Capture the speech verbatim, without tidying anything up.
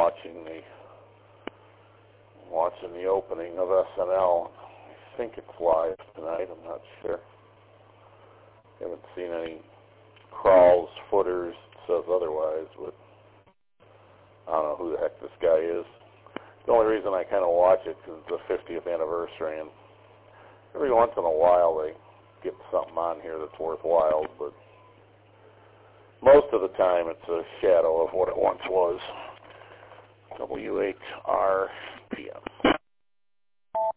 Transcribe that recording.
watching the watching the opening of S N L. I think it's live tonight. I'm not sure. Haven't seen any crawls, footers. It says otherwise, but I don't know who the heck this guy is. The only reason I kind of watch it is the fiftieth anniversary, and every once in a while they get something on here that's worthwhile, but most of the time it's a shadow of what it once was. W H R P M.